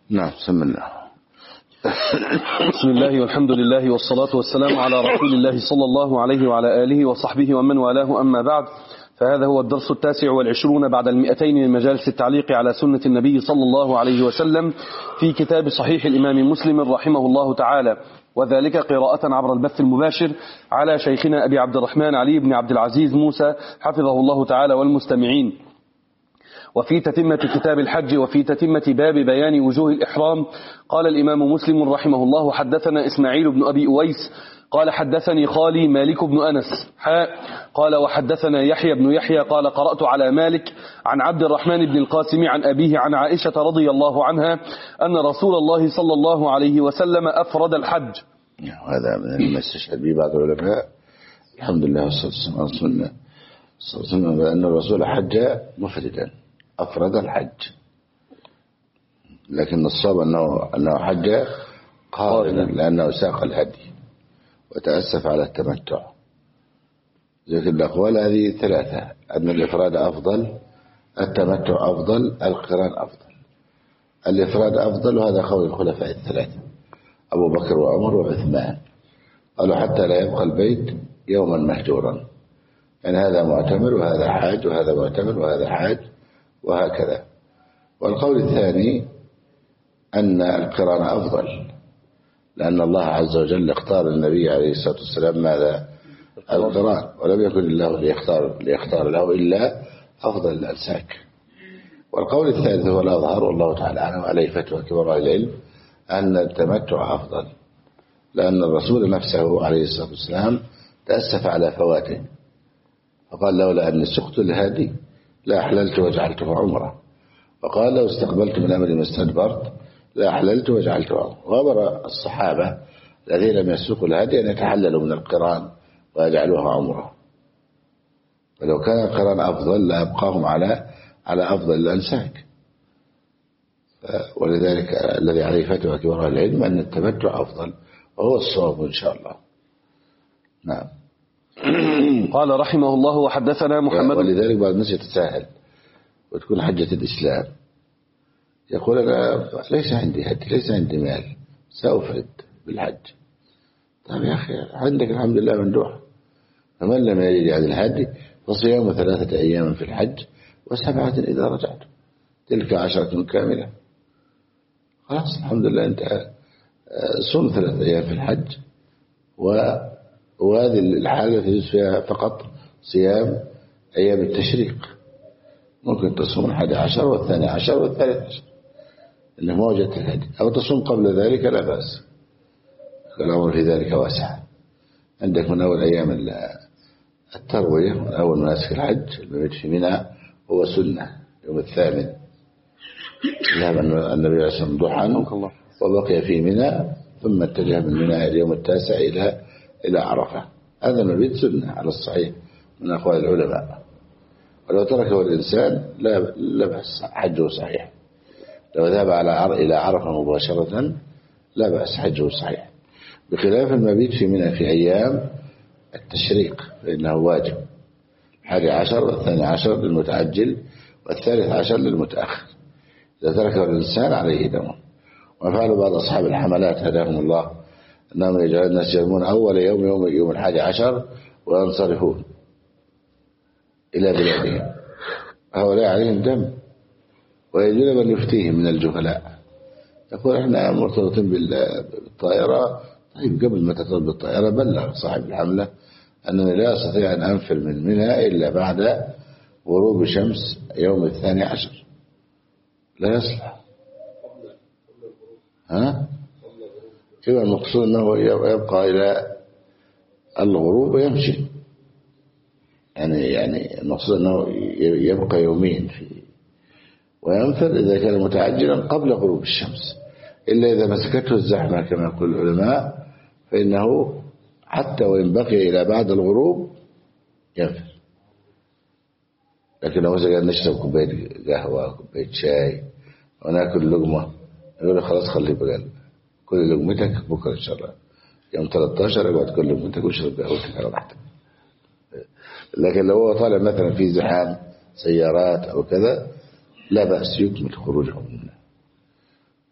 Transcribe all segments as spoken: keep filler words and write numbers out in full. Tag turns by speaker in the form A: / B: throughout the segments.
A: نعم سم الله.
B: بسم الله والحمد لله والصلاة والسلام على رسول الله صلى الله عليه وعلى آله وصحبه ومن والاه، أما بعد، فهذا هو الدرس التاسع والعشرون بعد المئتين من مجالس التعليق على سنة النبي صلى الله عليه وسلم في كتاب صحيح الإمام مسلم رحمه الله تعالى، وذلك قراءة عبر البث المباشر على شيخنا أبي عبد الرحمن علي بن عبد العزيز موسى حفظه الله تعالى والمستمعين. وفي تتمة كتاب الحج وفي تتمة باب بيان وجوه الإحرام قال الإمام مسلم رحمه الله: حدثنا إسماعيل بن أبي أويس قال حدثني خالي مالك بن أنس حاء قال وحدثنا يحيى بن يحيى قال قرأت على مالك عن عبد الرحمن بن القاسم عن أبيه عن عائشة رضي الله عنها أن رسول الله صلى الله عليه وسلم أفرد الحج.
A: هذا من المستشهد به بعض العلماء، الحمد لله والصلاة والسلام على رسول الله صلى الله عليه وسلم، بأن الرسول حج مفردا أفرد الحج، لكن الصواب أنه, أنه حج قارنا لأنه ساق الهدي وتأسف على التمتع. لكن الأقوال هذه ثلاثة: أن الإفراد أفضل، التمتع أفضل، القران أفضل. الإفراد أفضل، وهذا قول الخلفاء الثلاثة أبو بكر وعمر وعثمان، قالوا حتى لا يبقى البيت يوما مهجورا، يعني هذا معتمر وهذا حاج وهذا معتمر وهذا حاج وهكذا. والقول الثاني أن القران أفضل، لأن الله عز وجل اختار النبي عليه الصلاة والسلام ماذا؟ القران، ولم يكن الله ليختار, ليختار له إلا أفضل الأنساك. والقول الثالث هو الأظهر والله تعالى أعلم، عليه فتوى كبار العلم، أن التمتع أفضل، لأن الرسول نفسه عليه الصلاة والسلام تأسف على فواته، فقال: لولا أني سقت الهادي لا أحللت وجعلته عمره، وقال: لو استقبلت من أمري ما استدبرت لا أحللت وجعلته عمره. وأمر الصحابة الذين لم يسوقوا الهادي أن يتحللوا من القران ويجعلوها عمره، ولو كان القران أفضل لأبقاهم على على أفضل الأنساك. ولذلك الذي عليه فتوى كبار العلم أن التمتع أفضل، وهو الصواب إن شاء الله. نعم.
B: قال رحمه الله: وحدثنا محمد.
A: ولذلك بعض الناس يتساهل وتكون حجة الإسلام، يقول: أنا ليس عندي هدي، ليس عندي مال، سأفرد بالحج. طيب يا أخي، عندك الحمد لله مندوح، فمن لم يجد عن الهدي فصيام ثلاثة أيام في الحج وسبعة إذا رجعت، تلك عشرة كاملة. خلاص الحمد لله، أنت صم ثلاثة أيام في الحج، وهذه الحالة تجوز فيها فقط صيام أيام التشريق، ممكن تصوم الحادي عشر والثاني عشر والثالث عشر إنه ما وجدت الهدي، أو تصوم قبل ذلك لا بأس، الأمر في ذلك واسع. عندك من أول أيام التروية، من أول مناسك الحج المبيت في منى هو سنة يوم الثامن، ذهب النبي عليه الصلاة والسلام ضحى وبقي في منى، ثم اتجه من منى اليوم التاسع إلى إلى عرفة. هذا المبيت سنة على الصحيح من أقوال العلماء، ولو تركه الإنسان لا لا بأس، حجه صحيح. لو ذهب على إلى عرفة مباشرة لا بأس، حجه صحيح، بخلاف المبيت في منى في أيام التشريق فإنه واجب، الحادي عشر والثاني عشر للمتعجل والثالث عشر للمتأخر. إذا تركه الإنسان عليه دم. وفعل بعض أصحاب الحملات هداهم الله أنهم يجعلون الناس يومون أول يوم يوم يوم الحادي عشر وينصرفون إلى بلادهم، هؤلاء عليهم دم، ويجون من يفتيهم من الجهلاء، يقول: احنا مرتبطين بالطائرة. طيب قبل ما ترتبط بالطائرة بلغ صاحب الحملة أنني لا أستطيع أن أنفر من منى إلا بعد غروب شمس يوم الثاني عشر، لا يصلح. ها؟ إذا المقصود أنه يبقى إلى الغروب ويمشي، يعني يعني المقصود أنه يبقى يومين في وينفر إذا كان متعجلا قبل غروب الشمس، إلا إذا مسكته الزحمة كما يقول العلماء فإنه حتى وإن بقي إلى بعد الغروب ينفر. لكن لو مثلا نشرب كوباية قهوة كوباية شاي وناكل لقمة، يقول: خلاص خليه بقى كل لقمتك بكرة إن شاء الله، يوم ثلاثة عشر اقعد كل لقمتك واشرب قهوتك على راحتك. لكن لو هو طالع مثلا في زحام سيارات أو كذا لا بأس يكمل خروجه منه.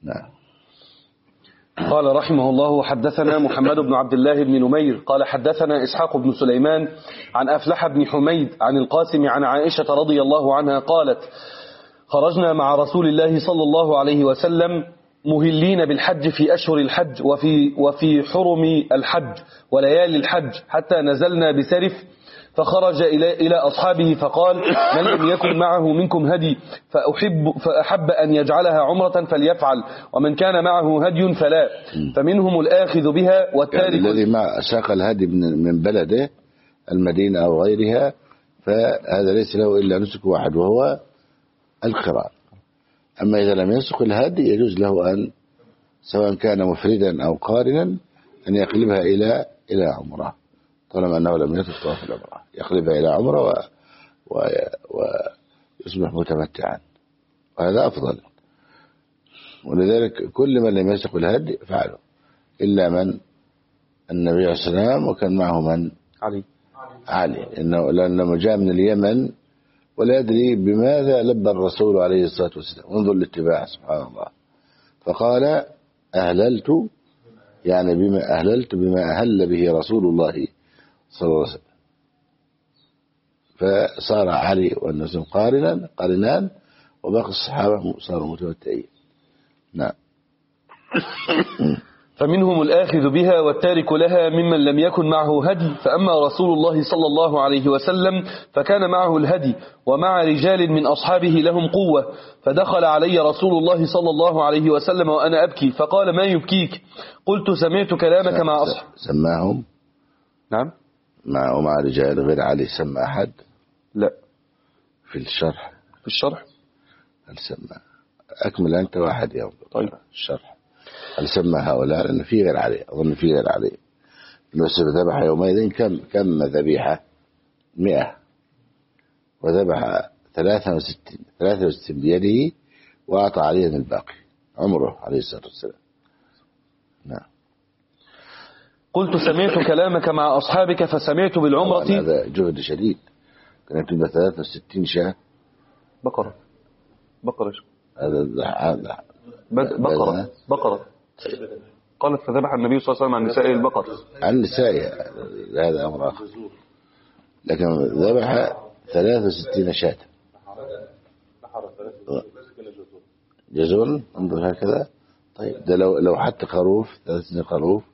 A: نعم.
B: قال رحمه الله: حدثنا محمد بن عبد الله بن نمير قال حدثنا إسحاق بن سليمان عن أفلح بن حميد عن القاسم عن عائشة رضي الله عنها قالت: خرجنا مع رسول الله صلى الله عليه وسلم مهلين بالحج في أشهر الحج وفي, وفي حرم الحج وليالي الحج حتى نزلنا بسرف، فخرج إلى, إلى أصحابه فقال: من لم يكن معه منكم هدي فأحب, فأحب أن يجعلها عمرة فليفعل، ومن كان معه هدي فلا، فمنهم الآخذ بها والتارك.
A: يعني الذي مع ساق الهدي من بلده المدينة أو غيرها فهذا ليس له إلا نسك واحد وهو القران. أما إذا لم يسق الهدي يجوز له أن سواء كان مفردا أو قارنا أن يقلبها إلى إلى عمره، طالما أنه لم يطف طواف العمرة يقلبها إلى عمره و... و... ويصبح متمتعا، وهذا أفضل. ولذلك كل من لم يسق الهدي فعله إلا من النبي عليه الصلاة والسلام وكان معه من
B: علي
A: علي إنه لأنه جاء من اليمن ولا يدري بماذا لبى الرسول عليه الصلاة والسلام. انظر الاتباع سبحان الله. فقال: أهللت، يعني بما أهللت بما أهل به رسول الله صلى الله عليه وسلم. فصار علي والناس قارنا قارنان وباقي الصحابة صاروا متمتعين. نعم.
B: فمنهم الآخذ بها والتارك لها ممن لم يكن معه هدي، فأما رسول الله صلى الله عليه وسلم فكان معه الهدي ومع رجال من أصحابه لهم قوة، فدخل علي رسول الله صلى الله عليه وسلم وأنا أبكي فقال: ما يبكيك؟ قلت: سمعت كلامك مع أصحاب.
A: سماهم؟
B: نعم.
A: مع ومع رجال غير علي سمى أحد؟
B: لا.
A: في الشرح؟
B: في الشرح
A: هل سمى؟ أكمل أنت واحد يوم.
B: طيب.
A: الشرح هل سمى هؤلاء؟ لأن في غير علي، أظن في غير علي. يوسف ذبح يومئذ كم كم ذبيحة؟ مئة، وذبح ثلاثة وستين ثلاثة وستين بيده وأعطى عليا الباقي عمره عليه الصلاة والسلام. نعم.
B: قلت: سمعت كلامك مع أصحابك فسمعت بالعمرة.
A: هذا جهد شديد، كانت تبقى ثلاثة وستين شاة
B: بقرة بقرة
A: هذا هذا
B: بقرة بقرة قالت: فذبح النبي صلى الله عليه وسلم عن نسائه البقر.
A: عن نسائه هذا أمر آخر، لكن ذبح ثلاثة وستين شاة جزور. انظر هكذا. طيب ده لو لو حتى خروف ثلاثة وستين خروف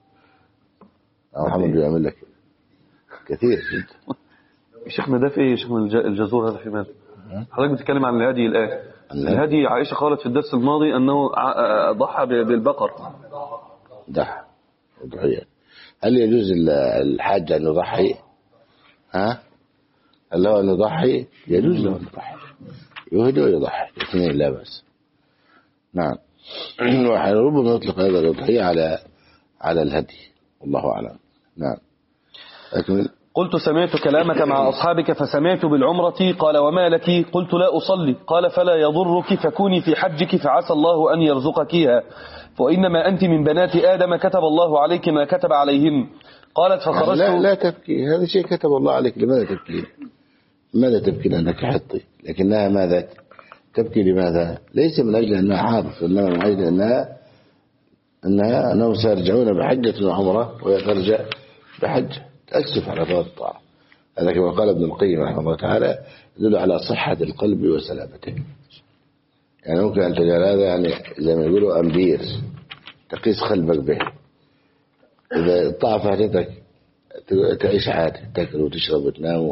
A: محمد بيعمل لك كثير جدا.
B: شيخنا ده في ايه يا شيخنا الجزور هذا في ماذا؟ حضرتك بتتكلم عن الهدي الآن. الهدي عائشة قالت في الدرس الماضي أنه ضحى بالبقر.
A: ضحى وضحية. هل يجوز الحاج أن يضحي؟ ها؟ هل له أن يضحي؟ يجوز له أن يضحي، يهدي ويضحي الاثنين لا بأس. نعم. ربما يطلق هذا الأضحية على على الهدي، والله أعلم. نعم. أكمل.
B: قلت: سمعت كلامك مع أصحابك فسمعت بالعمرة. قال: وما لك؟ قلت: لا أصلي. قال: فلا يضرك، فكوني في حجك فعسى الله أن يرزقكيها، وإنما أنت من بنات آدم كتب الله عليك ما كتب عليهم. قالت: فخرجت.
A: لا, لا تبكي، هذا شيء كتب الله عليك، لماذا تبكي؟ لماذا تبكي؟ لأنك حطي، لكنها ماذا تبكي؟ لماذا؟ ليس من أجل أنها حاضر، إنما من أجل أنها أنها أنهم سيرجعون بحجة وعمرة ويترجع بحج، تأسف على فوات الطاعة. هذا كما قال ابن القيم رحمه الله تعالى يدل على صحة القلب وسلامته. يعني ممكن أن تجعل هذا يعني زي ما يقولوا أمبير تقيس قلبك به. إذا الطاعة فاتتك تعيش عادي، تأكل وتشرب وتنام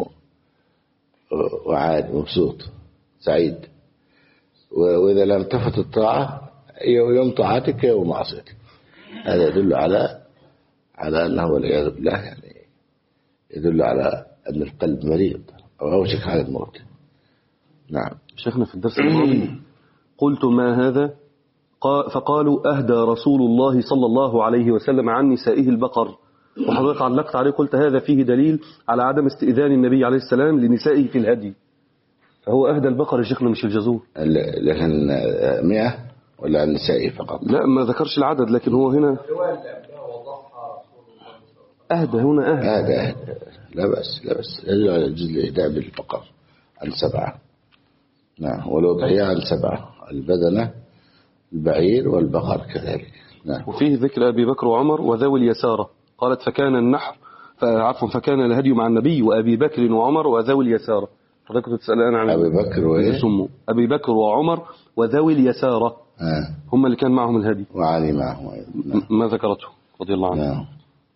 A: وعادي مبسوط سعيد، وإذا لم تفت الطاعة يوم طاعتك يوم معصيتك. هذا يدل على على أنه والعياذ بالله يعني يدل على أن القلب مريض أو أوشك على الموت. نعم.
B: شيخنا في الدرس الماضي قلت: ما هذا؟ فقالوا: أهدى رسول الله صلى الله عليه وسلم عن نسائه البقر. وحضرتك علقت عليه قلت: هذا فيه دليل على عدم استئذان النبي عليه السلام لنسائه في الهدي، فهو أهدى البقر يا شيخنا مش الجزور.
A: لكن مئة ولا عن نسائه فقط؟
B: لا ما ذكرش العدد، لكن هو هنا أهدى، هنا أهدى
A: أهدى أهدى لا بأس لا بأس. يجوز الإهداء بالبقر عن سبعة. نعم. ولو ضحية عن سبعة. البدنة البعير والبقر كذلك. نعم.
B: وفيه ذكر أبي بكر وعمر وذوي اليسارة. قالت فكان النحر عفوا فكان الهدي مع النبي وأبي بكر وعمر وذوي اليسارة. حضرتك كنت تسألان عن
A: أبي بكر وإيه؟
B: أبي بكر وعمر وذوي اليسارة
A: آه.
B: هم اللي كان معهم الهدي
A: وعلي معهم أيضا.
B: نعم. ما ذكرته رضي الله عنه.
A: نعم.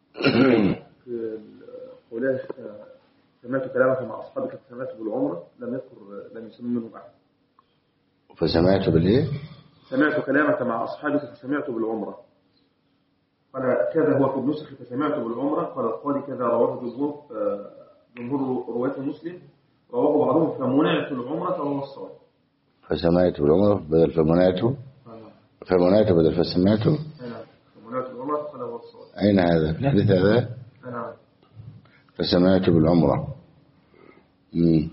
C: قوله سمعت كلامك مع أصحابك فسمعت بالعمرة لم يذكر لم يسمى منهم أحد.
A: فسمعت بالإيه؟
C: سمعت كلامك مع أصحابك فسمعت بالعمرة. قال كذا هو في النسخ فسمعت بالعمرة. قال القاضي كذا رواه جمهور جمهور رواة مسلم رواه بعضهم فمنعت العمرة وهو الصواب.
A: فسمعت بالعمرة بدل فمنعته. فمنعته بدل فسمعته.
C: نعم. فمنعت العمرة قال هو الصواب.
A: أين هذا؟ في الحديث هذا؟
C: نعم.
A: فسمعت بالعمرة. مم.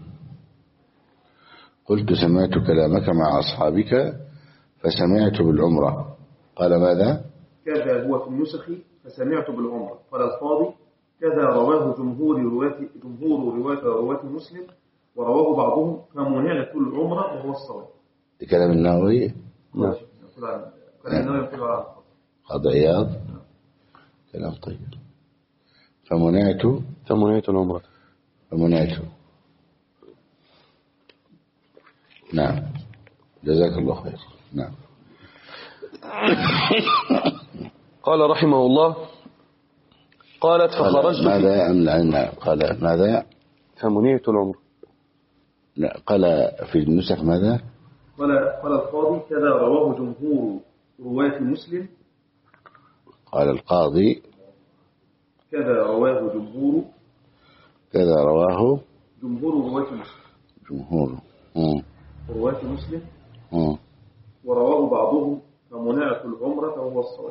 A: قلت سمعت كلامك مع أصحابك فسمعت بالعمرة. قال ماذا؟
C: كذا هو في النسخ فسمعت بالعمرة. قال القاضي كذا رواه جمهور رواة جمهور رواة رواة مسلم ورواه بعضهم فمنعت العمرة وهو الصواب.
A: كلام النووي.
B: نعم.
C: كلام النووي يقول على
A: قاضي عياض. كلام طيب. فمنعت
B: فمنعت العمرة.
A: فمنعت. نعم. جزاك الله خير. نعم.
B: قال رحمه الله قالت فخرجت
A: ماذا أم لعنا قال ماذا؟
B: فمنعت العمرة.
A: لا قال في النسخ ماذا؟
C: قال قال القاضي كذا رواه جمهور رواة مسلم.
A: قال القاضي
C: كذا رواه جمهور
A: كذا رواه
C: جمهور رواة مسلم.
A: جمهور
C: رواة مسلم
A: مم.
C: ورواه بعضهم فمنعت العمرة وهو الصواب.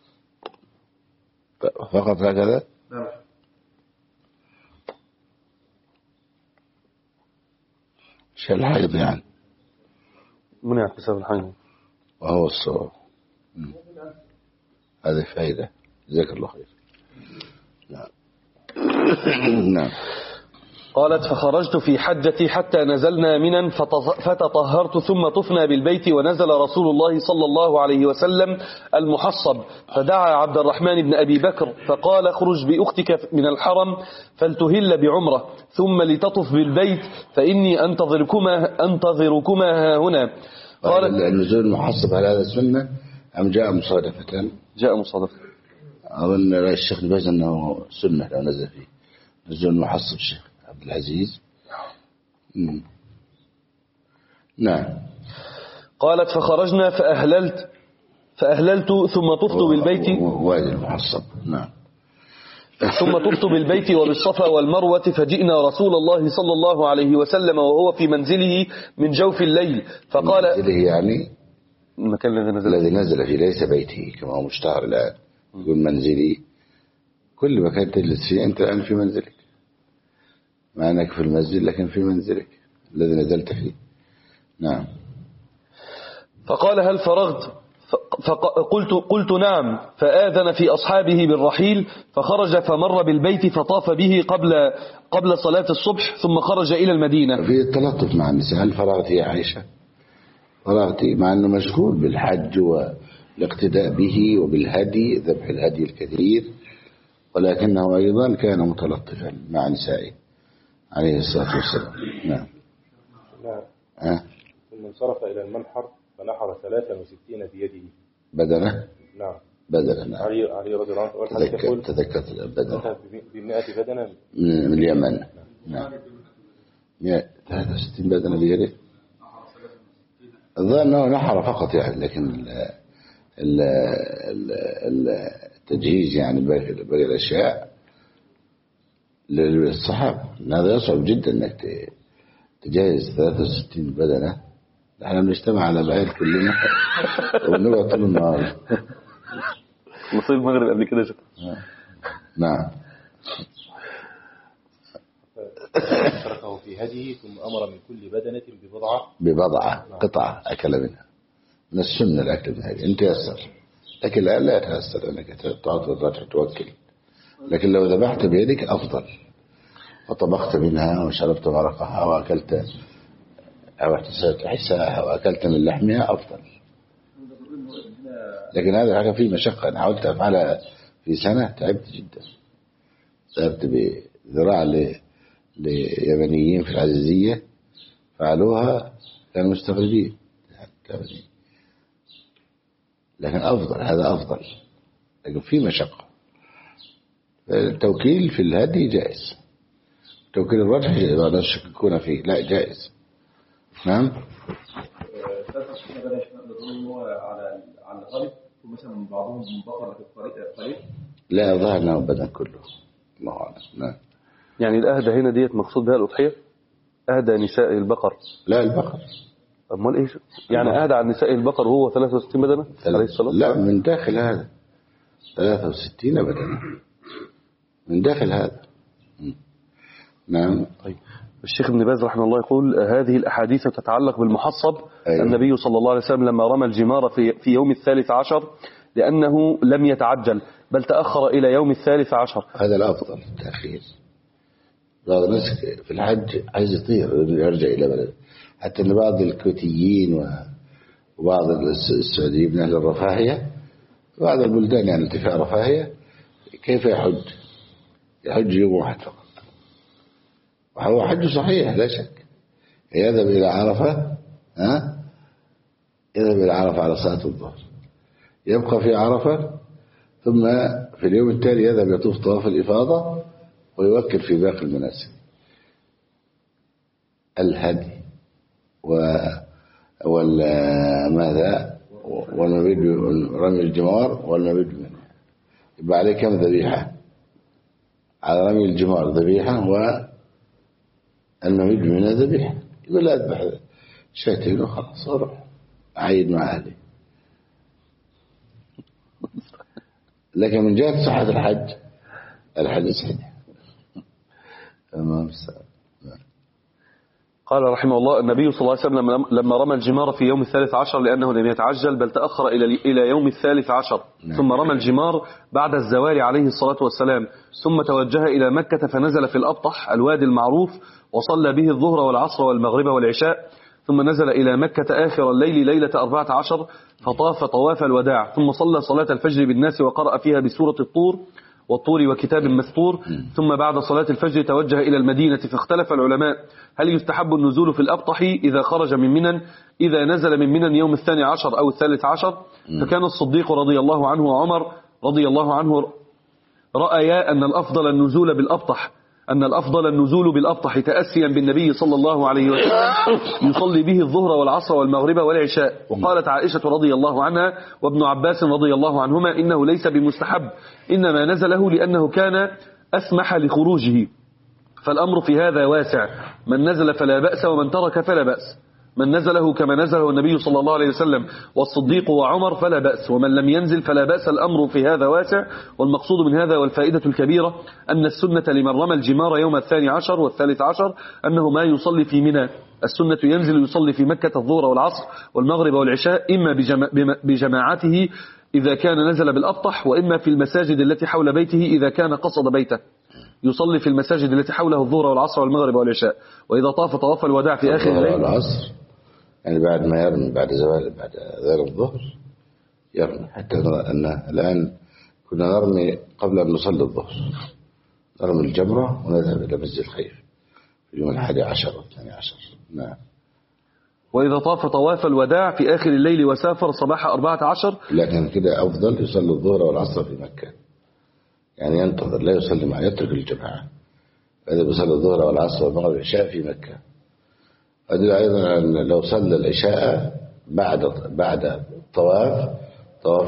A: فقط هكذا؟
C: نعم.
A: شو الحيض يعني؟
B: منع بسبب الحيض
A: وهو الصواب. هذه فائدة. جزاك الله خير. نعم. نعم.
B: قالت فخرجت في حجتي حتى نزلنا منا فتطهرت ثم طفنا بالبيت ونزل رسول الله صلى الله عليه وسلم المحصب فدعا عبد الرحمن بن أبي بكر فقال اخرج بأختك من الحرم فلتهل بعمرة ثم لتطف بالبيت فإني أنتظركما أنتظركما هنا.
A: قال النزول المحصب على هذا السنة أم جاء مصادفة؟
B: جاء مصادفة.
A: أظن الشيخ باز أنه سنة لو نزل فيه نزول المحصب الشيخ عبد العزيز. مم. نعم.
B: قالت فخرجنا فأهللت فأهللت ثم طفت بالبيت
A: وادي المحصب. نعم.
B: ثم طفت بالبيت وبالصفا والمروة فجئنا رسول الله صلى الله عليه وسلم وهو في منزله من جوف الليل فقال
A: منزله يعني
B: المكان الذي نزل
A: الذي نزل فيه ليس بيته كما هو مشتهر الآن يقول منزلي كل مكان تجلس فيه أنت الآن في منزلك مع أنك في المسجد لكن في منزلك الذي نزلت فيه. نعم.
B: فقال هل فرغت فقلت قلت نعم فآذن في أصحابه بالرحيل فخرج فمر بالبيت فطاف به قبل قبل صلاة الصبح ثم خرج إلى المدينة.
A: في التلطف مع النساء. هل فرغت يا عائشة؟ فرغت مع أنه مشغول بالحج والاقتداء به وبالهدي ذبح الهدي الكثير ولكنه أيضا كان متلطفا مع نسائه عليه الصلاة والسلام. نعم.
D: نعم.
A: أه؟
D: ثم انصرف إلى المنحر فنحر ثلاثة وستين بيده.
A: بدنة؟
D: نعم.
A: بدنة. نعم.
D: علي علي رضي الله عنه
A: تذكر تذكرت البدنة
D: بمئة بدنة
A: من, من اليمن. نعم. مئة ثلاثة وستين بدنة بيده. الظاهر أنه نحر فقط يعني لكن ال ال ال التجهيز يعني باقي الأشياء للصحابة. هذا يصعب جدا أنك تجهز ثلاثة وستين بدنة. نحن بنجتمع على بعير كلنا ونقعد طول النهار.
B: نصيب المغرب قبل كده شكرا.
A: نعم.
D: تركه في هديه ثم أمر من كل بدنة ببضعة
A: ببضعة قطعة أكل منها. من السنة الأكل من هذه أنت يسر لكن الآن لا يتيسر أنك تعطي الرجع توكل لكن لو ذبحت بيدك أفضل وطبخت منها وشربت مرقها وأكلت أو احتسبت حسها وأكلت من لحمها أفضل. لكن هذا حاجة فيه مشقة. أنا حاولت أفعلها في سنة تعبت جدا. ذهبت بذراع ليمنيين في العزيزية فعلوها كانوا مستغربين، لكن أفضل، هذا أفضل، لكن في مشقة. التوكيل في الهدي جائز، توكيل الرجح لا يشككون فيه، لا جائز. نعم.
C: على على الغرب مثلا بعضهم بقرة في الطريق
A: لا ظهر انه بدن كله، الله اعلم. نعم.
B: يعني الأهدى هنا ديت مقصود بها الأضحية، أهدى نساء البقر.
A: لا البقر.
B: أمال إيش؟ يعني أهدى عن نساء البقر وهو ثلاثة وستين بدنة عليه الصلاة والسلام؟
A: لا من داخل هذا ثلاثة وستين بدنة من داخل هذا. نعم.
B: طيب الشيخ ابن باز رحمه الله يقول هذه الأحاديث تتعلق بالمحصب. أيوة. النبي صلى الله عليه وسلم لما رمى الجمار في, في يوم الثالث عشر لأنه لم يتعجل بل تأخر إلى يوم الثالث عشر.
A: هذا الأفضل التأخير. بعض الناس في الحج عايز يطير يرجع إلى بلد، حتى أن بعض الكويتيين وبعض السعوديين من أهل الرفاهية، بعض البلدان يعني ارتفاع رفاهية، كيف يحج؟ يحج يوم واحد فقط، وهو حج صحيح لا شك. يذهب إلى عرفة، ها يذهب إلى عرفة على صلاة الظهر، يبقى في عرفة، ثم في اليوم التالي يذهب يطوف طواف الإفاضة ويوكل في باقي المناسك. الهدي وماذا والمبيد رمي الجمار والمبيد منه، يبقى عليه كم ذبيحة؟ على رمي الجمار ذبيحة والمبيد منه ذبيحة، يقول لا أذبح شاتين وخلاص أروح أعيد مع أهلي. لكن من جهة صحة الحج، الحج صحيح. تمام.
B: قال رحمه الله النبي صلى الله عليه وسلم لما رمى الجمار في يوم الثالث عشر لأنه لم يتعجل بل تأخر إلى إلى يوم الثالث عشر، ثم رمى الجمار بعد الزوال عليه الصلاة والسلام، ثم توجه إلى مكة فنزل في الأبطح الوادي المعروف وصلى به الظهر والعصر والمغرب والعشاء، ثم نزل إلى مكة آخر الليل ليلة أربعة عشر فطاف طواف الوداع، ثم صلى صلاة الفجر بالناس وقرأ فيها بسورة الطور والطور وكتاب مسطور، ثم بعد صلاة الفجر توجه إلى المدينة. فاختلف العلماء هل يستحب النزول في الأبطح إذا خرج من منى إذا نزل من منى يوم الثاني عشر أو الثالث عشر. فكان الصديق رضي الله عنه وعمر رضي الله عنه رأيا أن الأفضل النزول بالأبطح أن الأفضل النزول بالأبطح تأسيا بالنبي صلى الله عليه وسلم يصلي به الظهر والعصر والمغرب والعشاء. وقالت عائشة رضي الله عنها وابن عباس رضي الله عنهما إنه ليس بمستحب، إنما نزله لأنه كان أسمح لخروجه، فالأمر في هذا واسع، من نزل فلا بأس ومن ترك فلا بأس، من نزله كما نزله النبي صلى الله عليه وسلم والصديق وعمر فلا بأس، ومن لم ينزل فلا بأس. الأمر في هذا واسع. والمقصود من هذا والفائدة الكبيرة أن السنة لمن رمى الجمار يوم الثاني عشر والثالث عشر أنه ما يصلي في منى، السنة ينزل يصلي في مكة الظهر والعصر والمغرب والعشاء إما بجماعته إذا كان نزل بالأبطح، وإما في المساجد التي حول بيته إذا كان قصد بيته، يصلي في المساجد التي حوله الظهر والعصر والمغرب والعشاء. وإذا طاف طواف الوداع في آخر الليل
A: والعصر يعني بعد ما يرمي بعد زوال بعد ذلك الظهر يرمي، حتى نرى أن الآن كنا نرمي قبل أن نصلي الظهر، نرمي الجمرة ونذهب إلى مسجد الخيف في اليوم الحادي عشر والثاني عشر. نعم.
B: وإذا طاف طواف الوداع في آخر الليل وسافر صباح أربعة عشر،
A: لكن كده أفضل يصلي الظهر والعصر في مكة، يعني ينتظر لا يصلي مع يترك الجماعة، فإذا بيصلي الظهر والعصر والمغرب والعشاء في مكة. أدل أيضا أن لو صلى العشاء بعد بعد الطواف طواف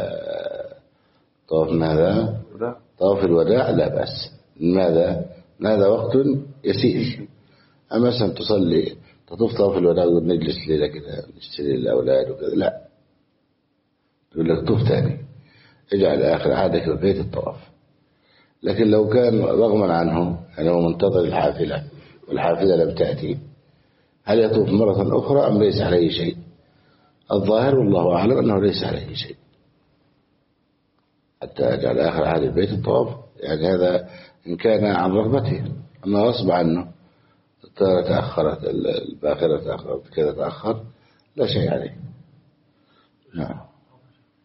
A: طواف ماذا؟ طواف الوداع لا بأس. لماذا؟ هذا وقت يسير. أما مثلا تصلي تطوف طواف الوداع ونجلس ليلة كده نشتري الأولاد وكذا، لا، يقول لك طوف ثاني، اجعل آخر عادك ببيت الطواف. لكن لو كان رغما عنه يعني هو منتظر الحافلة والحافلة لم تأتي، هل يطوف مرة أخرى أم ليس عليه شيء؟ الظاهر والله أعلم أنه ليس عليه شيء حتى يجعل آخر عهد بيت الطواف، يعني هذا إن كان عن رغبته. أما غصب عنه الطيارة تأخرت الباخرة تأخرت كذا تأخر لا شيء عليه. نعم.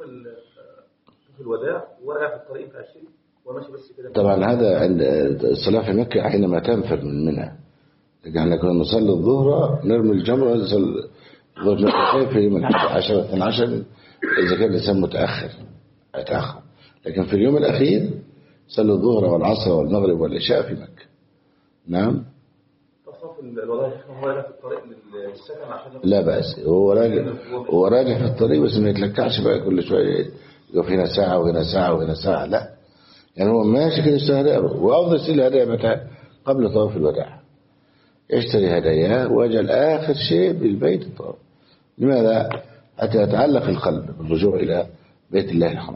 C: طاف في الوداع ووقع في الطريق بتاع الشيء وماشي بس كده.
A: طبعا هذا عند الصلاة في مكة حينما تنفر من منى، لكن احنا كنا نصلي الظهر نرمي الجمرة ونصلي الظهر في يوم الحادي عشر واثنى عشر إذا كان الإنسان متأخر يتأخر، لكن في اليوم الأخير صلوا الظهر والعصر والمغرب والعشاء في مكة. نعم.
C: تصف الوضع هو راجع في الطريق للسكن عشان
A: لا بأس، هو راجع هو راجع في الطريق بس ما يتلكعش بقى كل شوية يقف هنا ساعة وهنا ساعة وهنا ساعة، لا يعني هو ماشي كده يشتري هدايا، وأفضل يشتري الهدايا متى؟ قبل طواف الوداع يشتري هدايا وأجل آخر شيء بالبيت الطواف. لماذا؟ حتى يتعلق القلب بالرجوع إلى بيت الله الحرام.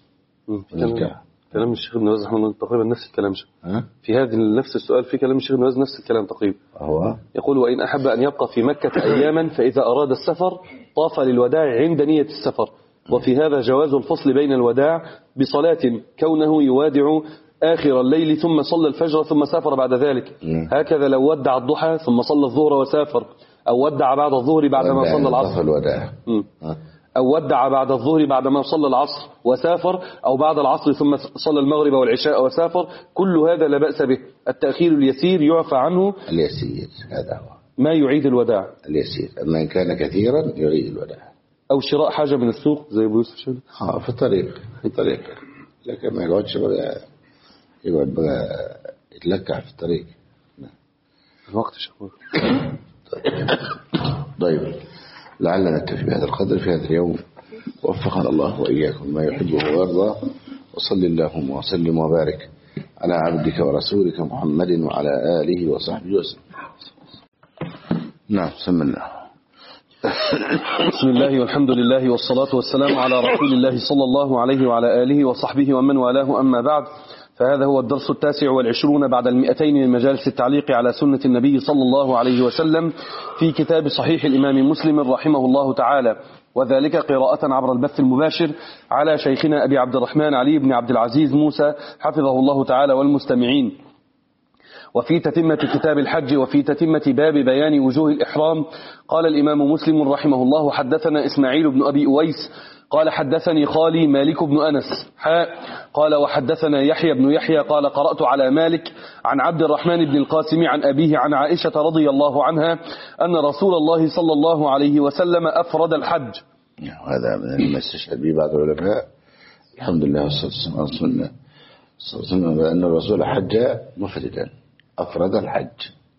B: كلام الشيخ ابن باز رحمه الله تقريبا نفس الكلام شيخ. في هذا نفس السؤال في كلام الشيخ ابن باز نفس الكلام تقريبا.
A: هو
B: يقول وإن أحب أن يبقى في مكة أياما فإذا أراد السفر طاف للوداع عند نية السفر، وفي هذا جواز الفصل بين الوداع بصلاة كونه يوادع آخر الليل ثم صلى الفجر ثم سافر بعد ذلك. هكذا لو ودع الضحى ثم صلى الظهر وسافر، أو ودع بعد الظهر بعدما صلى العصر
A: الوداع
B: أو ودع بعد الظهر بعدما صلى العصر وسافر، أو بعد العصر ثم صلى المغرب والعشاء وسافر، كل هذا لا بأس به. التأخير اليسير يعفى عنه.
A: اليسير هذا هو
B: ما يعيد الوداع
A: اليسير، أما إن كان كثيرا يعيد الوداع.
B: أو شراء حاجة من السوق زي أبو يوسف شهد
A: اه في الطريق في الطريق لكن ما يقعدش بقى يقعد بقى يتلكع في الطريق.
B: الوقت شكور.
A: طيب لعلنا نكتفي بهذا القدر في هذا اليوم، ووفقنا الله وإياكم ما يحبه ويرضى، وصل اللهم وسلم وبارك على عبدك ورسولك محمد وعلى آله وصحبه وسلم. نعم سمنا.
B: بسم الله والحمد لله والصلاة والسلام على رسول الله صلى الله عليه وعلى آله وصحبه ومن والاه، أما بعد، فهذا هو الدرس التاسع والعشرون بعد المئتين من مجالس التعليق على سنة النبي صلى الله عليه وسلم في كتاب صحيح الإمام مسلم رحمه الله تعالى، وذلك قراءة عبر البث المباشر على شيخنا أبي عبد الرحمن علي بن عبد العزيز موسى حفظه الله تعالى والمستمعين. وفي تتمة كتاب الحج وفي تتمة باب بيان وجوه الإحرام قال الإمام مسلم رحمه الله حدثنا إسماعيل بن أبي أويس قال حدثني خالي مالك بن أنس حاء قال وحدثنا يحيى بن يحيى قال قرأت على مالك عن عبد الرحمن بن القاسم عن أبيه عن عائشة رضي الله عنها أن رسول الله صلى الله عليه وسلم أفرد الحج.
A: هذا من ما استشهد به بعض العلماء الحمد لله والصلاة والسلام والسلام بأن الرسول حج مفردا أفرد الحج،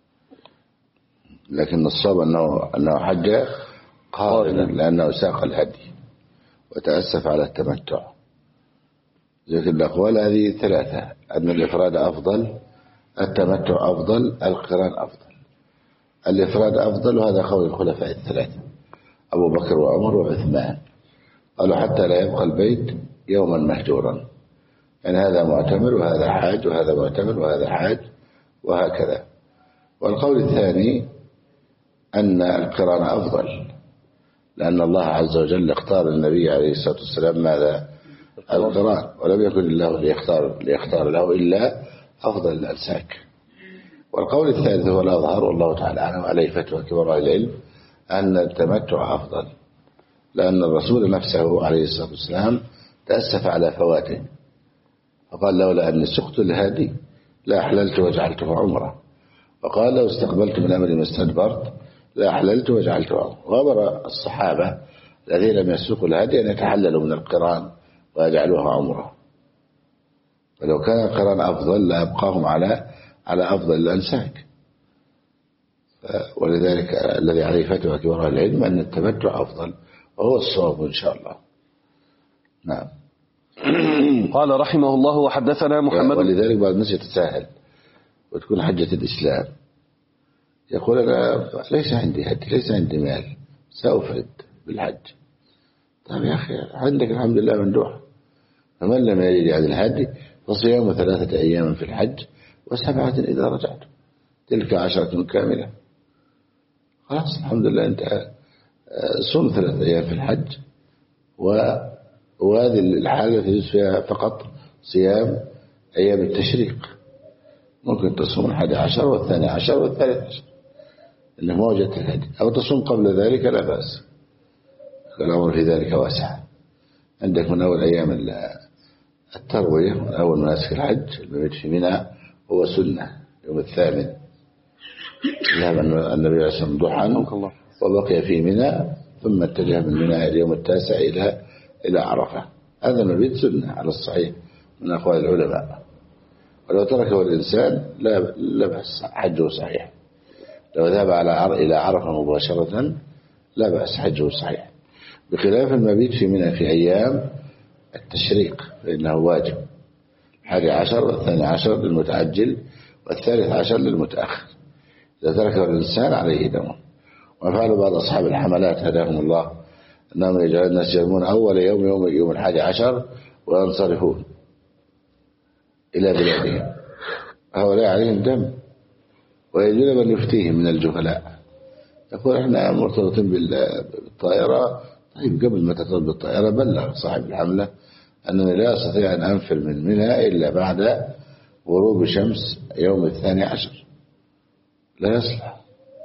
A: لكن الصواب أنه, أنه حج قارنا لأنه ساق الهدي وتأسف على التمتع. لكن الأقوال هذه ثلاثة، أن الإفراد أفضل، التمتع أفضل، القران أفضل. الإفراد أفضل، وهذا قول الخلفاء الثلاثة أبو بكر وعمر وعثمان، قالوا حتى لا يبقى البيت يوما مهجورا، يعني هذا معتمر وهذا حاج وهذا معتمر وهذا حاج وهكذا. والقول الثاني أن القران أفضل، لأن الله عز وجل اختار النبي عليه الصلاة والسلام ماذا؟ القران، ولم يكن الله ليختار, ليختار له إلا أفضل الأنساك. والقول الثالث هو الأظهر والله تعالى أعلم عليه فتوى كبار العلم أن التمتع أفضل، لأن الرسول نفسه عليه الصلاة والسلام تأسف على فواته فقال لولا أني سقت الهادي لا أحللت وجعلته عمره، وقال لو استقبلت من أمري ما استدبرت لا أحللت وجعلته عمره. وأمر الصحابة الذين لم يسوقوا الهادي أن يتحللوا من القران ويجعلوها عمره، ولو كان القران أفضل لأبقاهم على على أفضل الأنساك. ولذلك الذي عليه فتوى كبار العلم أن التمتع أفضل، وهو الصواب إن شاء الله. نعم.
B: قال رحمه الله وحدثنا محمد.
A: ولذلك بعض الناس يتساهل وتكون حجة الإسلام يقول أنا ليس عندي هدي، ليس عندي مال، سأفرد بالحج. طيب يا أخي عندك الحمد لله مندوح، فمن لم يجد عن الهدي فصيام ثلاثة أيام في الحج وسبعة إذا رجعت، تلك عشرة كاملة. خلاص الحمد لله أنت صوم ثلاثة أيام في الحج، وهذه الحالة تجوز فيها فقط صيام أيام التشريق. ممكن تصوم الحادي عشر والثاني عشر والثالث عشر اللي ما وجدت الهدي، أو تصوم قبل ذلك لا بأس، الأمر في ذلك واسع. عندك من أول أيام التروية من أول مناسك الحج المبيت في منى هو سنة يوم الثامن ذهب النبي عليه الصلاة والسلام ضحى وبقي في منى ثم اتجه من منى اليوم التاسع إلى إلى عرفة. هذا المبيت سنة على الصحيح من أقوال العلماء، ولو تركه الإنسان لا لا بأس حجه صحيح. لو ذهب على إلى عرفة مباشرة لا بأس حجه صحيح، بخلاف المبيت في منى في أيام التشريق فإنه واجب. الحادي عشر والثاني عشر للمتعجل والثالث عشر للمتأخر. إذا تركه الإنسان عليه دم. وفعل بعض أصحاب الحملات هداهم الله أنهم يجعلون الناس يومون أول يوم يوم يوم الحادي عشر وينصرفون إلى بلادهم، هؤلاء عليهم دم ويجب من يفتيهم من الجهلاء. يقول احنا مرتبطين بالطائرة. طيب قبل ما ترتبط بالطائرة بلغ صاحب الحملة أنني لا أستطيع أن أنفر من منى إلا بعد غروب شمس يوم الثاني عشر. لا يصلح.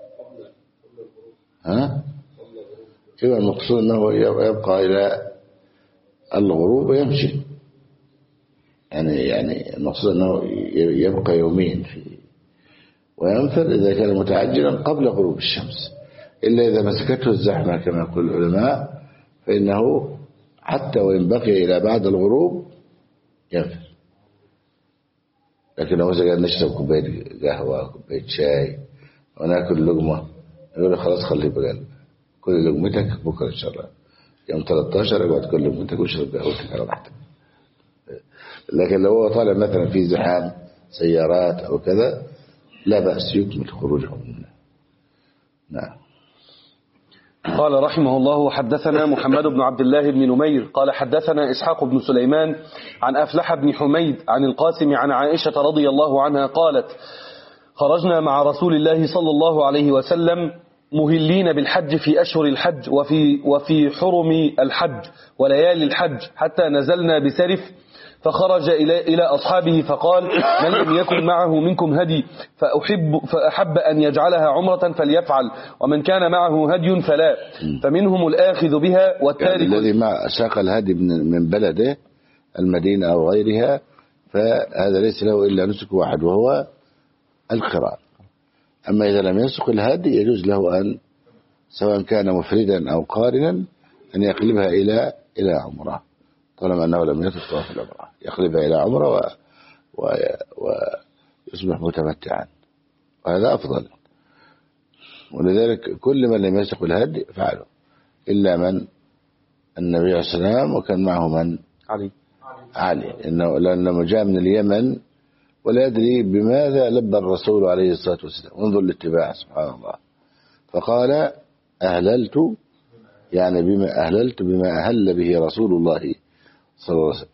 A: ها؟ إذا المقصود أنه يبقى إلى الغروب ويمشي، يعني يعني المقصود أنه يبقى يومين في وينفر إذا كان متعجلا قبل غروب الشمس، إلا إذا مسكته الزحمة كما يقول العلماء فإنه حتى وإن بقي إلى بعد الغروب ينفر. لكن لو مثلا نشرب كوباية قهوة كوباية شاي وناكل لقمة يقول خلاص خليه بقى كل لقمتك بكرة إن شاء الله يوم ثلاثة عشر اقعد كل لقمتك واشرب قهوتك على راحتك. لكن لو هو طالع مثلا في زحام سيارات أو كذا لا بأس يكمل خروجه منه. نعم.
B: قال رحمه الله حدثنا محمد بن عبد الله بن نمير قال حدثنا إسحاق بن سليمان عن أفلح بن حميد عن القاسم عن عائشة رضي الله عنها قالت خرجنا مع رسول الله صلى الله عليه وسلم مهلين بالحج في أشهر الحج وفي, وفي حرم الحج وليالي الحج حتى نزلنا بسرف فخرج إلى إلى أصحابه فقال من لم يكن معه منكم هدي فأحب, فأحب أن يجعلها عمرة فليفعل ومن كان معه هدي فلا فمنهم الآخذ بها والتارك
A: يعني الذي مع ساق الهدي من بلده المدينة أو غيرها فهذا ليس له إلا نسك واحد وهو القران. أما إذا لم يسق الهدي يجوز له أن سواء كان مفردا أو قارنا أن يقلبها إلى إلى عمره طالما أنه لم يطف طواف العمرة يقلبها إلى عمره و... و... ويصبح متمتعا وهذا أفضل. ولذلك كل من لم يسق الهدي فعله إلا من النبي عليه الصلاة والسلام وكان معه من
B: علي
A: علي إنه لأنه جاء من اليمن ولا يدري بماذا لبى الرسول عليه الصلاة والسلام. انظر الاتباع سبحان الله. فقال أهللت يعني بما أهللت بما أهل به رسول الله صلى الله عليه وسلم.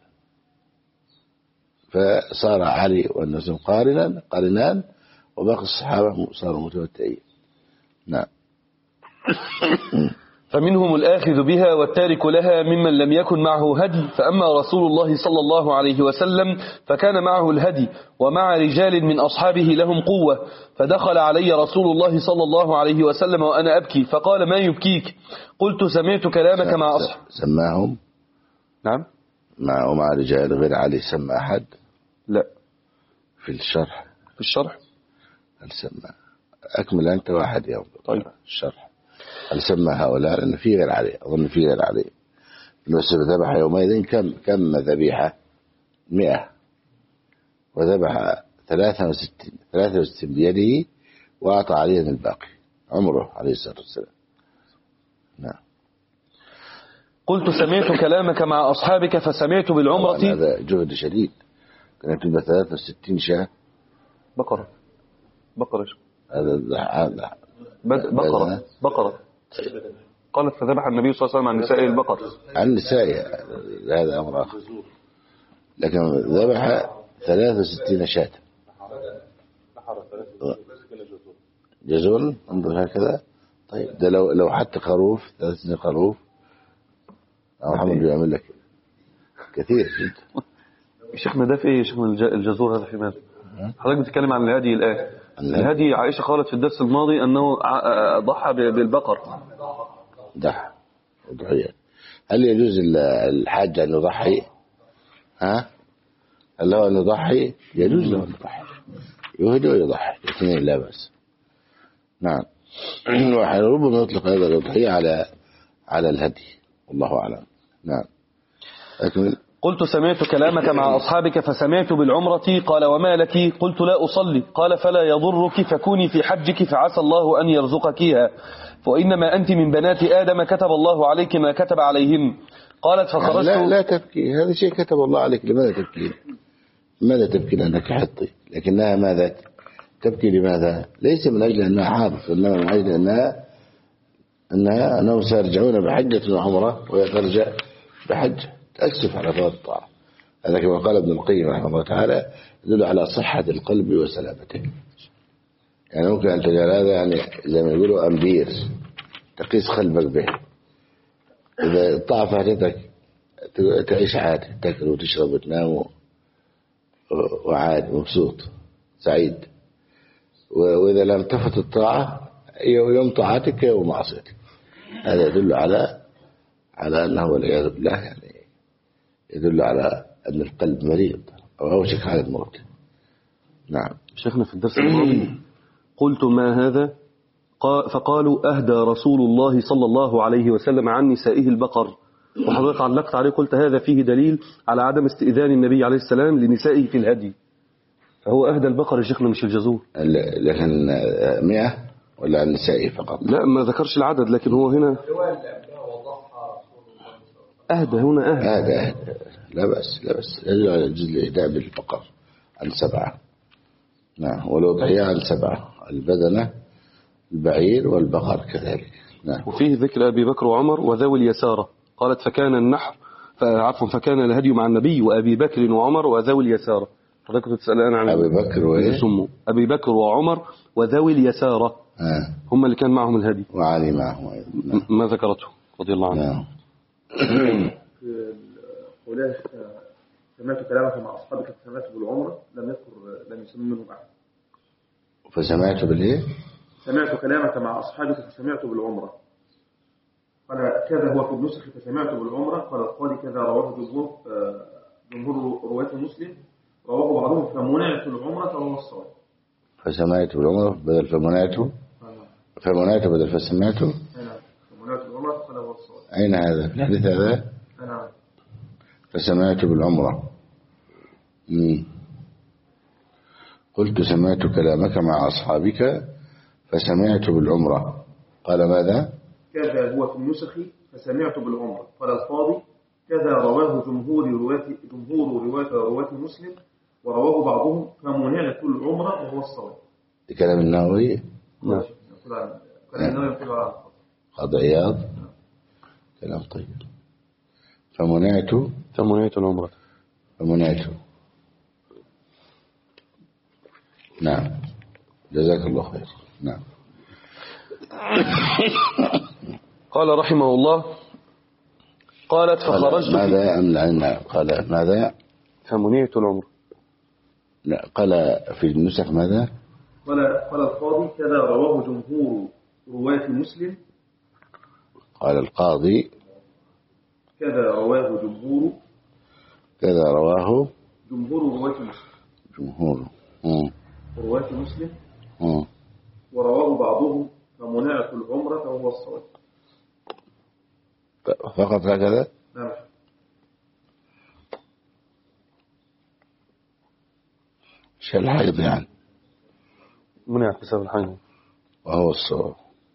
A: فصار علي والناس قارنا قارنان وباقي الصحابة صاروا متمتعين. نعم.
B: فمنهم الآخذ بها والتارك لها ممن لم يكن معه هدي فأما رسول الله صلى الله عليه وسلم فكان معه الهدي ومع رجال من أصحابه لهم قوة فدخل علي رسول الله صلى الله عليه وسلم وأنا أبكي فقال ما يبكيك قلت سمعت كلامك مع أصحاب
A: سماهم
B: نعم
A: مع ومع رجال غير علي سمى أحد
B: لا
A: في الشرح
B: في الشرح
A: هل سمى أكمل أنت واحد يوم
B: طيب
A: الشرح هل سمى هؤلاء لأن في غير علي أظن في غير علي النسر ذبح يومئذ كم كم ذبيحة مئة وذبح ثلاثة وستين ثلاثة وستين بيده وأعطى عليا الباقي عمره عليه الصلاة والسلام. نعم.
B: قلت سمعت كلامك مع أصحابك فسمعت بالعمرة
A: هذا جهد شديد كانت تبقى ثلاثة وستين شاة
B: بقرة بقرة
A: هذا هذا
B: بقرة بقرة قالت فذبح النبي صلى الله عليه وسلم عن نسائه البقر
A: عن نسائه هذا أمر آخر لكن ذبح ثلاثة وستين شاة جزور انظر هكذا. طيب ده لو لو حتى خروف ثلاثة وستين خروف محمد بيعمل لك كثير جدا.
B: شيخنا ده في ايه يا شيخنا الجزور هذا في ماذا؟ حضرتك بتتكلم عن الهدي الآن. الهدي عائشة قالت في الدرس الماضي أنه ضحى بالبقر
A: ضحى وضحية هل يجوز الحاج أن يضحي؟ ها؟ هل له أن يضحي؟ يجوز له أن يضحي، يهدي ويضحي الاثنين لا بأس. نعم. وربما يطلق هذا الأضحية على على الهدي، والله أعلم. نعم. أكمل.
B: قلت سمعت كلامك مع أصحابك فسمعت بالعمرة، قال وما لك؟ قلت لا أصلي. قال فلا يضرك، فكوني في حجك فعسى الله أن يرزقكيها، وإنما أنت من بنات آدم كتب الله عليك ما كتب عليهم. قالت فخرجت.
A: لا, لا تبكي، هذا شيء كتب الله عليك، لماذا تبكي؟ لماذا تبكي لأنك حطي؟ لكنها ماذا تبكي؟ لماذا؟ ليس من أجل أنها حاضر، إنما من أجل أنها أنها أنهم سيرجعون بحجة وعمرة ويترجع بحجة، تأسف على فوات الطاعة. هذا كما قال ابن القيم رحمه الله تعالى يدل على صحة القلب وسلامته. يعني ممكن أن تجعل هذا يعني زي ما يقولوا أمبير تقيس قلبك به. إذا الطاعة فاتتك تعيش عادي، تأكل وتشرب وتنام وعادي مبسوط سعيد، وإذا لم تفت الطاعة يوم طاعتك يوم معصيتك. هذا يدل على على أنه والعياذ بالله يعني يدل على أن القلب مريض أو أوشك على الموت. نعم.
B: شيخنا في الدرس الماضي قلت ما هذا؟ فقالوا أهدى رسول الله صلى الله عليه وسلم عن نسائه البقر، وحضرتك علقت عليه قلت هذا فيه دليل على عدم استئذان النبي عليه السلام لنسائه في الهدي، فهو أهدى البقر يا شيخنا مش الجزور.
A: لكن مئة ولا عن نسائه فقط؟
B: لا ما ذكرش العدد، لكن هو هنا أهدى، هنا أهدى
A: أهدى, أهدى. لا بأس لا بأس يجوز الإهداء بالبقر عن سبعة. نعم. والأضحية عن سبعة، البدنة البعير والبقر كذلك. نعم.
B: وفيه ذكر أبي بكر وعمر وذوي اليسارة، قالت فكان النحر عفوا فكان الهدي مع النبي وأبي بكر وعمر وذوي اليسارة. حضرتك كنت تسألان عن
A: أبي بكر وإيه؟
B: أبي بكر وعمر وذوي اليسارة
A: آه.
B: هم اللي كان معهم الهدي،
A: وعلي معهم أيضا.
B: نعم. ما ذكرته رضي الله عنه.
A: نعم.
C: قوله سمعت كلامك مع أصحابك فسمعت بالعمرة، لم يذكر لم يسمى منهم أحد.
A: فسمعت بالإيه؟
C: سمعت كلامك مع أصحابك فسمعت بالعمرة، قال كذا هو في النسخ فسمعت بالعمرة، قال القاضي كذا رواه جمهور جمهور رواة مسلم، رواه بعضهم فمنعت العمرة وهو الصواب.
A: فسمعت بالعمرة بدل فمنعته، فمنعته بدل فسمعته.
C: نعم. فمنعت العمرة قال هو الصواب.
A: أين هذا؟ في الحديث هذا؟
C: نعم.
A: فسمعت بالعمرة. مم. قلت سمعت كلامك مع أصحابك فسمعت بالعمرة، قال ماذا؟
C: كذا هو في النسخ فسمعت بالعمرة، قال القاضي كذا رواه جمهور رواة جمهور رواة رواة مسلم، ورواه بعضهم فمنعت العمرة وهو الصواب.
A: كلام النووي.
B: نعم.
C: كلام النووي يقول على
A: قاضي عياض. كلام طيب. فمنعت
B: فمنعت العمرة
A: فمنعت. نعم. جزاك الله خير. نعم.
B: قال رحمه الله قالت فخرجت
A: ماذا أم لعنا؟ قال ماذا؟
B: فمنعت العمرة.
A: لا قال في النسخ ماذا؟
C: قال قال القاضي كذا رواه جمهور رواة مسلم،
A: قال القاضي
C: كذا رواه جمهور
A: كذا رواه
C: جمهور رواة مسلم
A: جمهور
C: رواة مسلم
A: مم.
C: ورواه بعضهم فمنعت العمرة وهو الصواب.
A: فقط هكذا؟
C: نعم.
A: شيء الحيض يعني
B: منعت بسبب الحيض
A: وهو الصواب.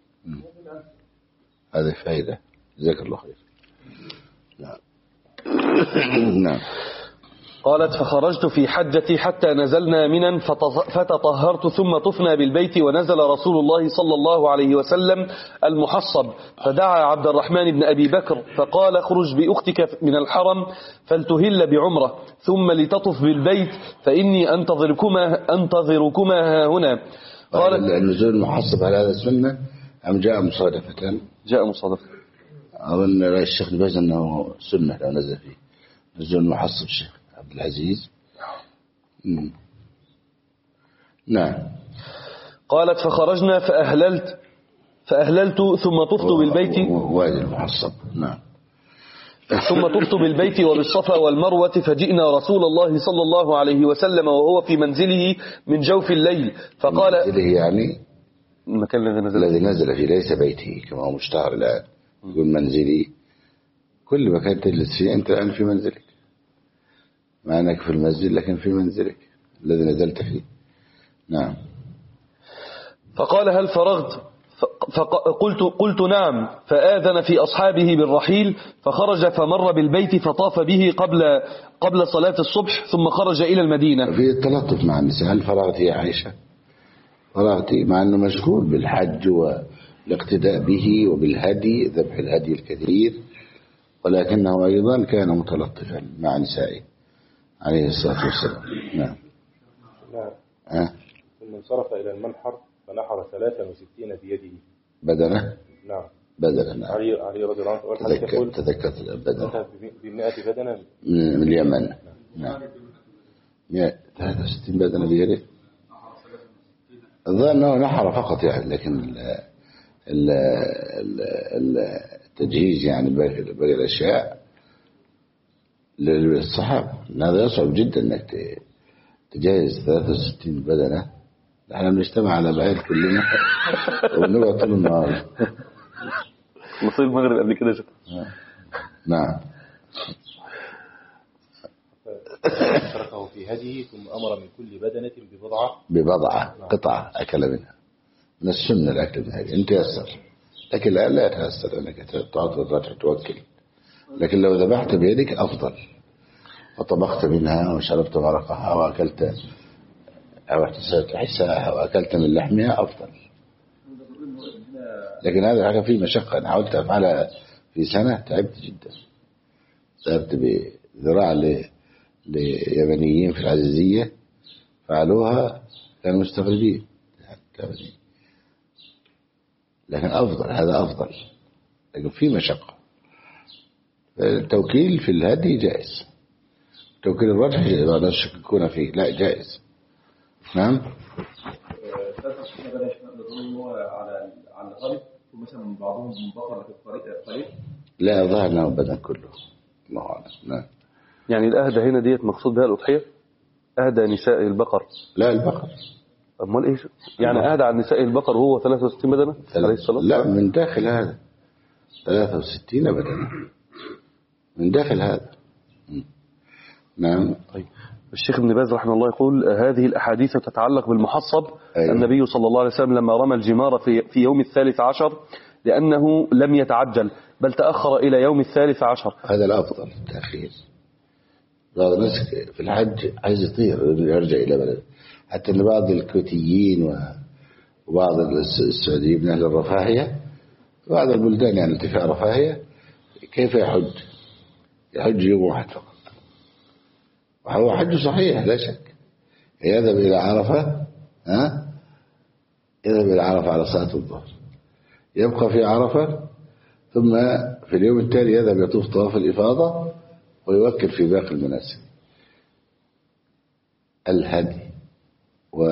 A: هذه فائدة. جزاك الله خير. نعم. نعم.
B: قالت فخرجت في حجتي حتى نزلنا منا فتطهرت ثم طفنا بالبيت ونزل رسول الله صلى الله عليه وسلم المحصب فدعا عبد الرحمن بن أبي بكر فقال اخرج بأختك من الحرم فلتهل بعمرة ثم لتطف بالبيت فإني أنتظركما أنتظركما ها هنا.
A: قال النزول المحصب على هذا السنة أم جاء مصادفة؟
B: جاء مصادفة.
A: أظن الشيخ باز أنه سنة لو نزل فيه نزول المحصب الشيخ عبد العزيز. مم. نعم.
B: قالت فخرجنا فأهللت فأهللت ثم طفت بالبيت.
A: وادي المحصب. نعم.
B: ثم طفت بالبيت وبالصفا والمروة فجئنا رسول الله صلى الله عليه وسلم وهو في منزله من جوف الليل فقال
A: منزله يعني
B: المكان الذي نزل
A: الذي نزل فيه ليس بيته كما هو مشتهر الآن يقول منزلي كل مكان تجلس فيه أنت الآن في منزلك مع أنك في المسجد لكن في منزلك الذي نزلت فيه. نعم.
B: فقال هل فرغت فقلت قلت نعم فآذن في أصحابه بالرحيل فخرج فمر بالبيت فطاف به قبل قبل صلاة الصبح ثم خرج إلى المدينة.
A: في التلطف مع النساء. هل فرغت يا عائشة؟ فرغت مع أنه مشغول بالحج والاقتداء به وبالهدي ذبح الهدي الكثير ولكنه أيضا كان متلطفا مع نسائه عليه الصلاة والسلام. نعم.
D: نعم.
A: أه؟
D: ثم انصرف إلى المنحر فنحر ثلاثا وستين بيده.
A: بدنة؟
D: نعم.
A: بدنة. نعم.
D: علي علي رضي الله عنه
A: تذكر تذكرت البدنة
D: بمئة بدنة
A: من اليمن. نعم. مئة ثلاثة وستين بدنة بيده. الظاهر أنه نحر فقط يعني لكن ال ال ال التجهيز يعني باقي الأشياء للصحابة. هذا يصعب جدا أنك تجهز ثلاثة وستين بدنة. نحن بنجتمع على بعير كلنا ونقعد طول النهار.
B: نصيب المغرب قبل كده شكرا.
A: نعم.
D: تركه في هديه ثم أمر من كل بدنة ببضعة
A: ببضعة قطعة أكل منها. من السنة الأكل من هذه أنت يسر لكن الآن لا يتيسر أنك تعطي الرجع توكل لكن لو ذبحت بيدك أفضل وطبخت منها وشربت مرقها وأكلت أو احتسبت حسها وأكلت من لحمها أفضل. لكن هذا حاجة فيه مشقة. أنا حاولت أفعلها في سنة تعبت جدا. ذهبت بذراع ليمنيين في العزيزية فعلوها كانوا مستغربين لكن أفضل هذا أفضل لكن في مشقة. التوكيل في الهدي جائز. توكيل الرجح لا يشككون فيه لا جائز. نعم.
C: على على الغالب مثلا بعضهم بقرة في الطريق الطريق
A: لا ظهر انه بدن كله الله اعلم. نعم.
B: يعني الأهدى هنا ديت مقصود بها الأضحية أهدى نساء البقر.
A: لا البقر.
B: أمال إيش يعني أهدى عن نساء البقر وهو ثلاثة وستين بدنة عليه الصلاة؟
A: لا من داخل هذا ثلاثة وستين بدنة من داخل هذا. نعم.
B: طيب الشيخ ابن باز رحمه الله يقول هذه الأحاديث تتعلق بالمحصب. أيوة. النبي صلى الله عليه وسلم لما رمى الجمار في, في يوم الثالث عشر لأنه لم يتعجل بل تأخر إلى يوم الثالث عشر.
A: هذا الأفضل التأخير. بعض الناس في الحج عايز يطير يرجع إلى بلد حتى أن بعض الكويتيين وبعض السعوديين من أهل الرفاهية بعض البلدان يعني ارتفاع رفاهية كيف يحج يحج يوم واحد فقط وهو حج صحيح لا شك. يذهب إلى عرفة ها يذهب إلى عرفة على صلاة الظهر يبقى في عرفة ثم في اليوم التالي يذهب يطوف طواف الإفاضة ويوكل في باقي المناسك. الهدي و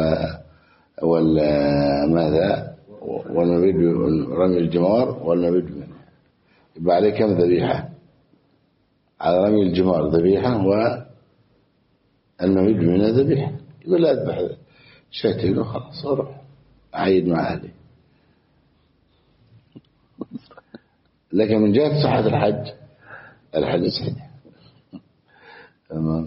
A: والماذا والمبيد رمي الجمار والمبيد منه يبقى عليه كم ذبيحة؟ على رمي الجمار ذبيحة والمبيد منه ذبيحة. يقول لا أذبح شاتين وخلاص أروح أعيد مع أهلي. لكن من جهة صحة الحج الحج صحيح. تمام.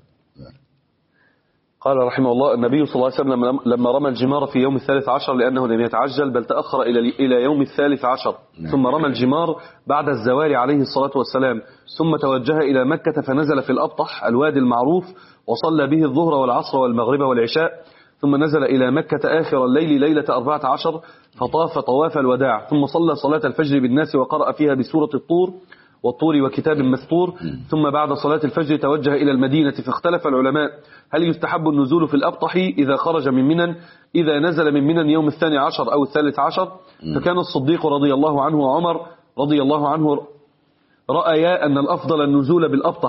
B: قال رحمه الله النبي صلى الله عليه وسلم لما رمى الجمار في يوم الثالث عشر لأنه لم يتعجل بل تأخر إلى إلى يوم الثالث عشر. نعم. ثم رمى الجمار بعد الزوال عليه الصلاة والسلام ثم توجه إلى مكة فنزل في الأبطح الوادي المعروف وصلى به الظهر والعصر والمغرب والعشاء ثم نزل إلى مكة آخر الليل ليلة أربعة عشر فطاف طواف الوداع ثم صلى صلاة الفجر بالناس وقرأ فيها بسورة الطور والطور وكتاب مسطور. ثم بعد صلاة الفجر توجه إلى المدينة فاختلف العلماء هل يستحب النزول في الأبطح إذا خرج من منى إذا نزل من منى يوم الثاني عشر أو الثالث عشر. فكان الصديق رضي الله عنه وعمر رضي الله عنه رأيا أن الأفضل النزول بالأبطح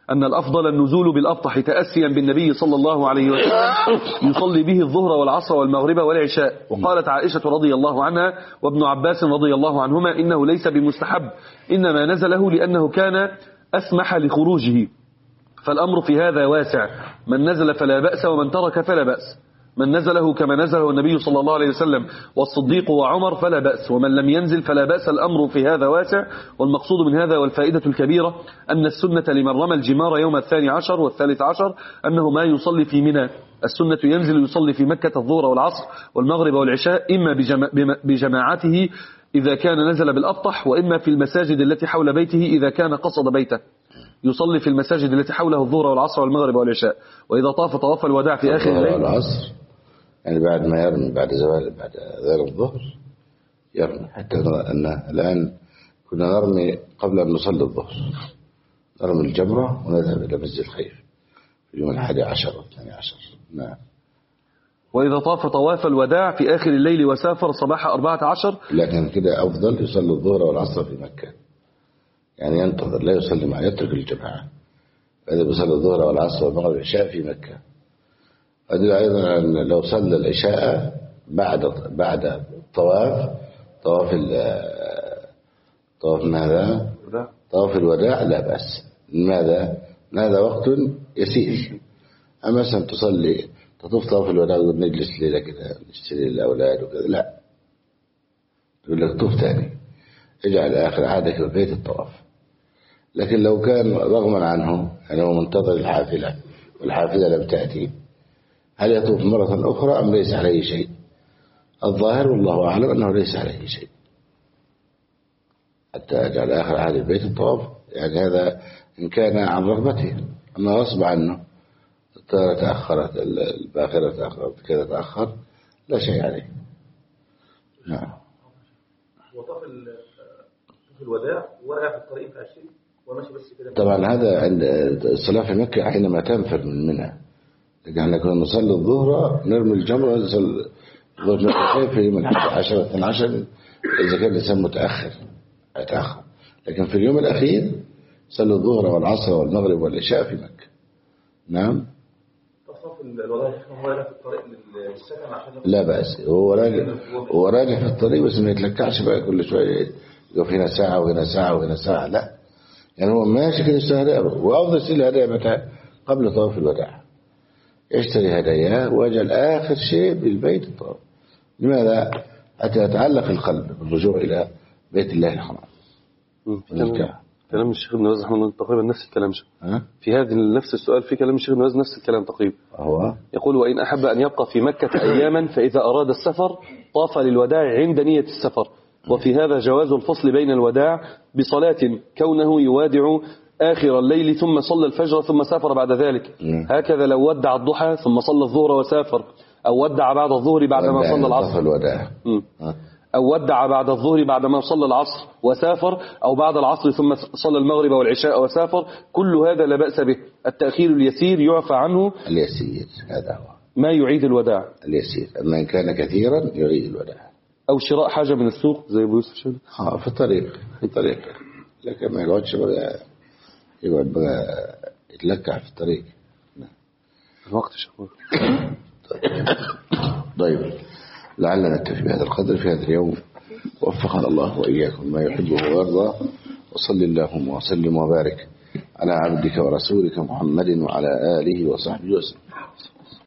B: أن الأفضل النزول بالأبطح تأسيا بالنبي صلى الله عليه وسلم يصلي به الظهر والعصر والمغرب والعشاء. وقالت عائشة رضي الله عنها وابن عباس رضي الله عنهما إنه ليس بمستحب، إنما نزله لأنه كان أسمح لخروجه، فالأمر في هذا واسع، من نزل فلا بأس ومن ترك فلا بأس، من نزله كما نزله النبي صلى الله عليه وسلم والصديق وعمر فلا بأس، ومن لم ينزل فلا بأس. الأمر في هذا واسع. والمقصود من هذا والفائدة الكبيرة أن السنة لمن رمى الجمار يوم الثاني عشر والثالث عشر أنه ما يصلي في منى. السنة ينزل يصلي في مكة الظهر والعصر والمغرب والعشاء إما بجماعته إذا كان نزل بالأبطح، وإما في المساجد التي حول بيته إذا كان قصد بيته، يصلي في المساجد التي حوله الظهر والعصر والمغرب والعشاء. وإذا طاف طواف الوداع في آخر الليل
A: والعصر يعني بعد ما يرمي بعد زوال بعد ذلك الظهر يرمي، حتى أن الآن كنا نرمي قبل أن نصلي الظهر، نرمي الجمرة ونذهب إلى مسجد الخيف في اليوم الحادي عشر والثاني عشر. نعم.
B: وإذا طاف طواف الوداع في آخر الليل وسافر صباح أربعة عشر،
A: لكن كده أفضل يصلي الظهر والعصر في مكة، يعني ينتظر لا يصلي مع يترك الجماعة، فإذا بيصلي الظهر والعصر والمغرب والعشاء في مكة. أدل أيضا أن لو صلى العشاء بعد بعد الطواف طواف طواف ماذا؟ طواف الوداع لا بأس. لماذا؟ هذا وقت يسير. أما مثلا تصلي تطوف طواف الوداع ونجلس ليلة كده نشتري الأولاد وكذا، لا، يقول لك طوف ثاني، اجعل آخر عادك في بيت الطواف. لكن لو كان رغما عنه يعني هو منتظر الحافلة والحافلة لم تأتي، هل يطوف مرة أخرى أم ليس عليه شيء؟ الظاهر والله أعلم أنه ليس عليه شيء حتى يجعل آخر عهد البيت الطواف، يعني هذا إن كان عن رغبته. أما غصب عنه الطائرة تأخرت، الباخرة تأخرت، كذا تأخر، لا شيء عليه. نعم.
C: وطاف الوداع ورجع في الطريق في عشرين وماشي بس كده.
A: طبعا هذا عند الصلاة في مكة حينما تنفر من منى، لكن احنا كنا نصلي الظهر نرمي الجمرة ونصلي الظهر في يوم الحادي عشر والثاني عشر إذا كان الإنسان متأخر يتأخر، لكن في اليوم الأخير صلوا الظهر والعصر والمغرب والعشاء في مكة. نعم.
C: طواف الوداع هو راجع في الطريق للسكن عشان
A: لا بأس، هو راجع هو راجع في الطريق بس ما يتلكعش بقى كل شوية يقف هنا ساعة وهنا ساعة وهنا ساعة، لا، يعني هو ماشي كده يشتري هدايا، وأفضل يشتري هدايا متى؟ قبل طواف الوداع، يشتري هداياه ويجعل آخر شيء بالبيت الطواف. لماذا؟ حتى يتعلق القلب بالرجوع إلى بيت الله الحرام.
B: كلام الشيخ ابن باز رحمه الله تقريبا نفس الكلام شيء. في هذا نفس السؤال في كلام الشيخ ابن باز نفس الكلام تقريبا.
A: هو
B: يقول: وإن أحب أن يبقى في مكة أياما فإذا أراد السفر طاف للوداع عند نية السفر. وفي هذا جواز الفصل بين الوداع بصلاة كونه يوادع آخر الليل ثم صلى الفجر ثم سافر بعد ذلك. هكذا لو ودع الضحى ثم صلى الظهر وسافر، أو ودع بعد الظهر بعدما صلى العصر، أو ودع بعد الظهر بعدما صلى العصر وسافر، أو بعد العصر ثم صلى المغرب والعشاء وسافر، كل هذا لا بأس به. التأخير اليسير يعفى عنه،
A: اليسير هذا هو
B: ما يعيد الوداع اليسير.
A: أما إن كان كثيرا يعيد الوداع،
B: أو شراء حاجة من السوق زي أبو يوسف شهد
A: اه في الطريق في الطريق لكن ما يقعدش بقى يقعد بقى يتلكع في الطريق.
B: الوقت شكور.
A: طيب، لعلنا نكتفي بهذا القدر في هذا اليوم، ووفقنا الله وإياكم ما يحبه ويرضى، وصل اللهم وسلم وبارك على عبدك ورسولك محمد وعلى آله وصحبه وسلم.